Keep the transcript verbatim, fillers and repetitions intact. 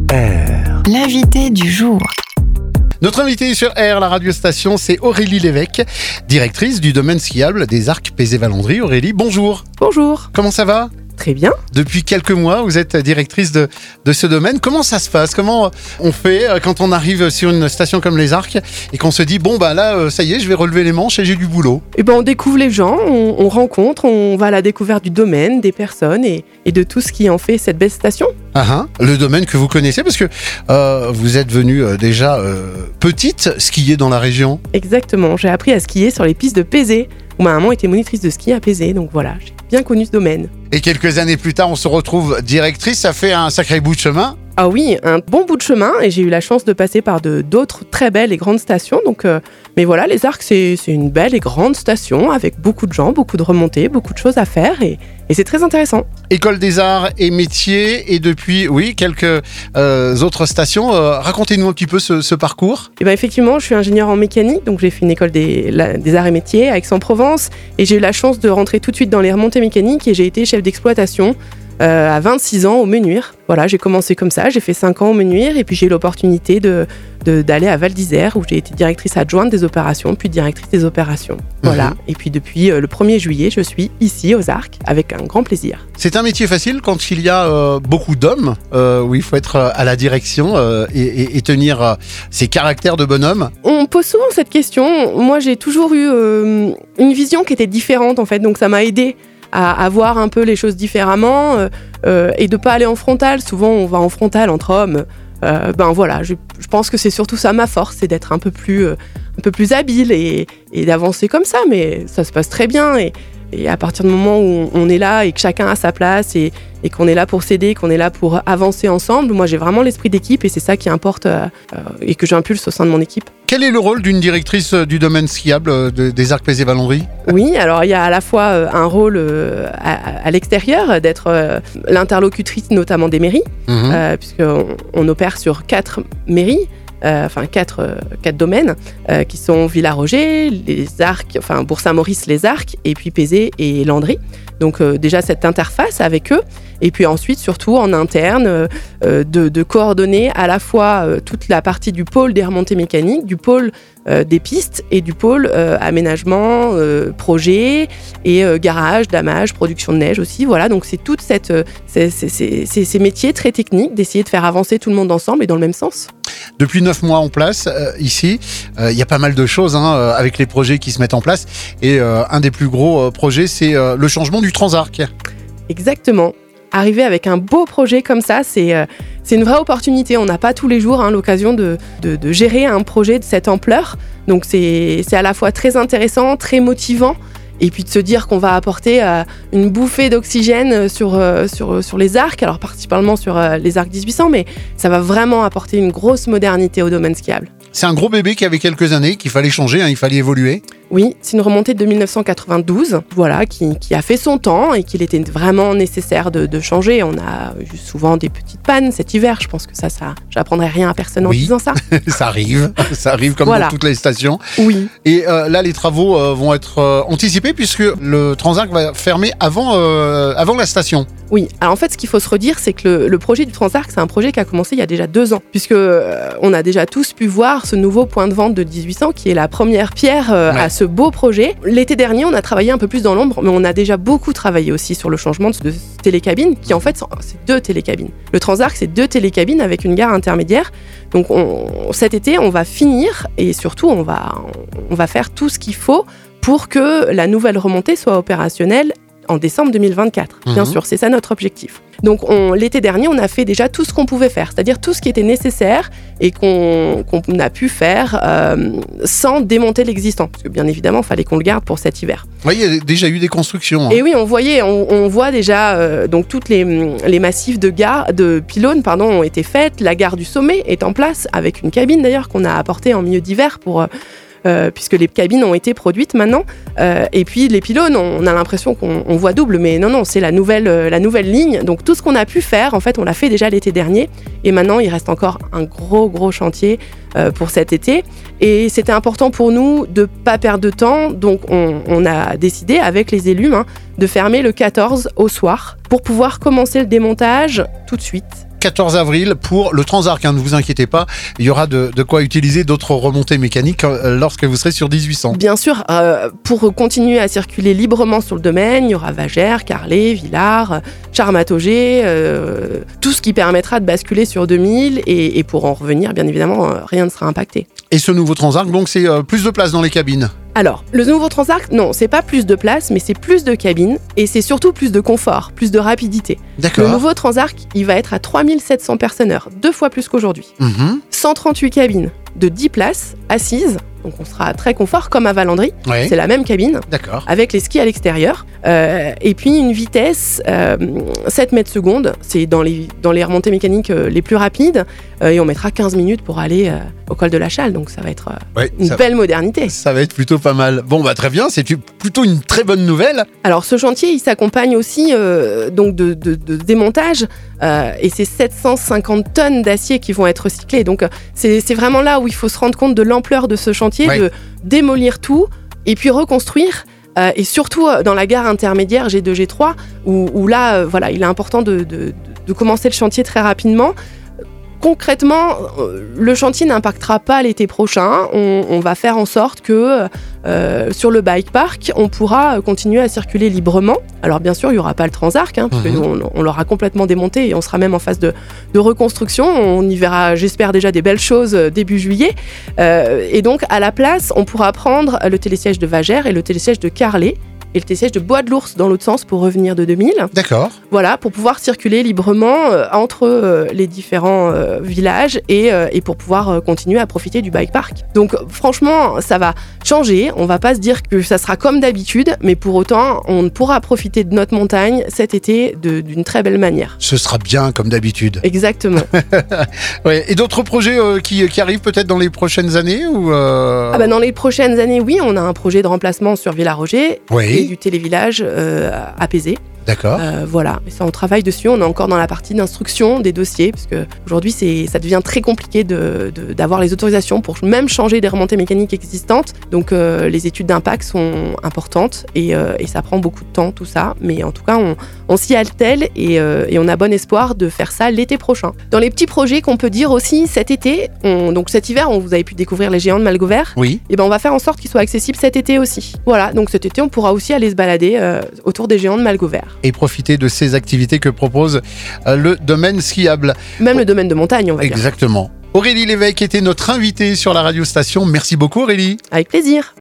R. L'invité du jour. Notre invitée sur R, la radio-station, c'est Aurélie Lévesque, directrice du domaine skiable des Arcs Pézé-Valandry. Aurélie, bonjour. Bonjour. Comment ça va ? Très bien. Depuis quelques mois, vous êtes directrice de, de ce domaine. Comment ça se passe ? Comment on fait quand on arrive sur une station comme les Arcs et qu'on se dit, bon, bah là, ça y est, je vais relever les manches et j'ai du boulot ? Eh ben, on découvre les gens, on, on rencontre, on va à la découverte du domaine, des personnes et, et de tout ce qui en fait cette belle station. Ah, hein, le domaine que vous connaissez, parce que euh, vous êtes venue euh, déjà euh, petite skier dans la région. Exactement, j'ai appris à skier sur les pistes de Pézé, où ma maman était monitrice de ski à Pézé, donc voilà, j'ai bien connu ce domaine. Et quelques années plus tard, on se retrouve directrice, ça fait un sacré bout de chemin. Ah oui, un bon bout de chemin, et j'ai eu la chance de passer par de, d'autres très belles et grandes stations. Donc, euh, mais voilà, les Arcs, c'est, c'est une belle et grande station avec beaucoup de gens, beaucoup de remontées, beaucoup de choses à faire, et, et c'est très intéressant. École des arts et métiers, et depuis, oui, quelques euh, autres stations. Euh, racontez-nous un petit peu ce, ce parcours. Et ben effectivement, je suis ingénieure en mécanique, donc j'ai fait une école des, la, des arts et métiers à Aix-en-Provence, et j'ai eu la chance de rentrer tout de suite dans les remontées mécaniques, et j'ai été chef d'exploitation Euh, à vingt-six ans au Menuire. Voilà, j'ai commencé comme ça, j'ai fait cinq ans au Menuire et puis j'ai eu l'opportunité de, de, d'aller à Val d'Isère où j'ai été directrice adjointe des opérations, puis directrice des opérations. Voilà, mmh. Et puis depuis euh, le premier juillet, je suis ici aux Arcs avec un grand plaisir. C'est un métier facile quand il y a euh, beaucoup d'hommes, euh, où il faut être à la direction euh, et, et, et tenir euh, ses caractères de bonhomme. On pose souvent cette question. Moi, j'ai toujours eu euh, une vision qui était différente en fait, donc ça m'a aidée à, à voir un peu les choses différemment euh, euh, et de pas aller en frontal. Souvent, on va en frontal entre hommes. Euh, ben voilà, je, je pense que c'est surtout ça ma force, c'est d'être un peu plus, euh, un peu plus habile et, et d'avancer comme ça. Mais ça se passe très bien. Et, et à partir du moment où on est là et que chacun a sa place et, et qu'on est là pour s'aider, qu'on est là pour avancer ensemble, moi j'ai vraiment l'esprit d'équipe et c'est ça qui importe euh, et que j'impulse au sein de mon équipe. Quel est le rôle d'une directrice du domaine skiable de, des Arcs Pézé-Valandry ? Oui, alors il y a à la fois euh, un rôle euh, à, à l'extérieur, d'être euh, l'interlocutrice notamment des mairies, mmh. euh, puisqu'on on opère sur quatre mairies. Euh, enfin quatre, euh, quatre domaines euh, qui sont Villaroger, les Arcs, enfin Bourg-Saint-Maurice, les Arcs, et puis Pézé et Landry. Donc euh, déjà cette interface avec eux, et puis ensuite surtout en interne euh, de, de coordonner à la fois euh, toute la partie du pôle des remontées mécaniques, du pôle euh, des pistes et du pôle euh, aménagement, euh, projet et euh, garage, damage, production de neige aussi. Voilà, donc c'est toute cette, euh, c'est, c'est, c'est, c'est, ces métiers très techniques d'essayer de faire avancer tout le monde ensemble et dans le même sens. Depuis neuf mois en place, euh, ici, il euh, y a pas mal de choses hein, euh, avec les projets qui se mettent en place. Et euh, un des plus gros euh, projets, c'est euh, le changement du Transarc. Exactement. Arriver avec un beau projet comme ça, c'est, euh, c'est une vraie opportunité. On n'a pas tous les jours hein, l'occasion de, de, de gérer un projet de cette ampleur. Donc c'est, c'est à la fois très intéressant, très motivant. Et puis de se dire qu'on va apporter euh, une bouffée d'oxygène sur, euh, sur, sur les arcs, alors particulièrement sur euh, les arcs dix-huit cents, mais ça va vraiment apporter une grosse modernité au domaine skiable. C'est un gros bébé qui avait quelques années, qu'il fallait changer, hein, il fallait évoluer. Oui, c'est une remontée de dix-neuf cent quatre-vingt-douze, voilà, qui, qui a fait son temps et qu'il était vraiment nécessaire de, de changer. On a eu souvent des petites pannes cet hiver, je pense que ça, ça j'apprendrai rien à personne en oui. disant ça. Ça arrive, ça arrive comme voilà. Dans toutes les stations. Oui. Et euh, là, les travaux euh, vont être euh, anticipés puisque le Transarc va fermer avant, euh, avant la station. Oui, alors en fait, ce qu'il faut se redire, c'est que le, le projet du Transarc, c'est un projet qui a commencé il y a déjà deux ans, puisque euh, on a déjà tous pu voir ce nouveau point de vente de dix-huit cents qui est la première pierre euh, ouais. à ce beau projet. L'été dernier, on a travaillé un peu plus dans l'ombre, mais on a déjà beaucoup travaillé aussi sur le changement de, de télécabine, qui en fait, c'est deux télécabines. Le Transarc, c'est deux télécabines avec une gare intermédiaire. Donc on, cet été, on va finir et surtout, on va, on va faire tout ce qu'il faut pour que la nouvelle remontée soit opérationnelle en décembre deux mille vingt-quatre. Mmh. Bien sûr, c'est ça notre objectif. Donc on, l'été dernier, on a fait déjà tout ce qu'on pouvait faire, c'est-à-dire tout ce qui était nécessaire et qu'on, qu'on a pu faire euh, sans démonter l'existant. Parce que bien évidemment, il fallait qu'on le garde pour cet hiver. Oui, il y a déjà eu des constructions. Hein. Et oui, on voyait, on, on voit déjà euh, donc toutes les, les massifs de, gare, de pylônes pardon, ont été faits. La gare du sommet est en place, avec une cabine d'ailleurs qu'on a apportée en milieu d'hiver pour... Euh, Euh, puisque les cabines ont été produites maintenant. Euh, et puis les pylônes, on, on a l'impression qu'on on voit double, mais non, non, c'est la nouvelle, euh, la nouvelle ligne. Donc tout ce qu'on a pu faire, en fait, on l'a fait déjà l'été dernier. Et maintenant, il reste encore un gros, gros chantier euh, pour cet été. Et c'était important pour nous de ne pas perdre de temps. Donc on, on a décidé, avec les élus, hein, de fermer le quatorze au soir pour pouvoir commencer le démontage tout de suite quatorze avril pour le Transarc, hein, ne vous inquiétez pas, il y aura de, de quoi utiliser d'autres remontées mécaniques euh, lorsque vous serez sur dix-huit cents. Bien sûr, euh, pour continuer à circuler librement sur le domaine, il y aura Vagères, Carlet, Villars, Charmatogé, euh, tout ce qui permettra de basculer sur deux mille et, et pour en revenir, bien évidemment, euh, rien ne sera impacté. Et ce nouveau Transarc, donc c'est euh, plus de place dans les cabines? Alors, le nouveau Transarc, non, c'est pas plus de place, mais c'est plus de cabines et c'est surtout plus de confort, plus de rapidité. D'accord. Le nouveau Transarc, il va être à trois mille sept cents personnes heure, deux fois plus qu'aujourd'hui. Mmh. cent trente-huit cabines de dix places, assises, donc on sera très confort comme à Valandry. Ouais. C'est la même cabine. D'accord. Avec les skis à l'extérieur. Euh, et puis une vitesse euh, sept mètres secondes, c'est dans les, dans les remontées mécaniques euh, les plus rapides. Euh, et on mettra quinze minutes pour aller euh, au col de la Châle. Donc ça va être euh, Ouais, une ça, belle modernité. ça va être plutôt pas mal. Bon, bah très bien, c'est plutôt une très bonne nouvelle. Alors ce chantier, il s'accompagne aussi euh, donc de, de, de démontage. Euh, et c'est sept cent cinquante tonnes d'acier qui vont être recyclées. Donc c'est, c'est vraiment là où il faut se rendre compte de l'ampleur de ce chantier, Ouais. de démolir tout et puis reconstruire. Euh, et surtout euh, dans la gare intermédiaire G deux G trois, où, où là, euh, voilà, il est important de, de, de commencer le chantier très rapidement. Concrètement, euh, le chantier n'impactera pas l'été prochain. On, on va faire en sorte que euh, sur le bike park, on pourra continuer à circuler librement. Alors bien sûr, il n'y aura pas le Transarc, hein, parce Mmh. que on, on l'aura complètement démonté et on sera même en phase de, de reconstruction. On y verra, j'espère, déjà des belles choses euh, début juillet. Euh, et donc, à la place, on pourra prendre le télésiège de Vagères et le télésiège de Carlet et le télésiège de Bois de l'Ours dans l'autre sens pour revenir de deux mille. D'accord. Voilà, pour pouvoir circuler librement euh, entre euh, les différents euh, villages et, euh, et pour pouvoir euh, continuer à profiter du bike park. Donc franchement, ça va changer. On va pas se dire que ça sera comme d'habitude, mais pour autant, on pourra profiter de notre montagne cet été de, d'une très belle manière. Ce sera bien comme d'habitude. Exactement. Ouais. Et d'autres projets euh, qui, qui arrivent peut-être dans les prochaines années ou euh... Ah bah dans les prochaines années, oui, on a un projet de remplacement sur Villaroger Oui. et du télévillage euh, apaisé. D'accord. Euh, voilà, et ça on travaille dessus, on est encore dans la partie d'instruction des dossiers, parce que aujourd'hui c'est, ça devient très compliqué de, de, d'avoir les autorisations pour même changer des remontées mécaniques existantes, donc euh, les études d'impact sont importantes et, euh, et ça prend beaucoup de temps tout ça, mais en tout cas on, on s'y attelle et, euh, et on a bon espoir de faire ça l'été prochain. Dans les petits projets qu'on peut dire aussi cet été, on, donc cet hiver on, vous avez pu découvrir les géants de Malgovert, Oui. et ben on va faire en sorte qu'ils soient accessibles cet été aussi. Voilà, donc cet été on pourra aussi aller se balader euh, autour des géants de Malgovert. Et profiter de ces activités que propose euh, le domaine skiable. Même le domaine de montagne, on va dire. Exactement. Aurélie Lévesque était notre invitée sur la radio station. Merci beaucoup Aurélie. Avec plaisir.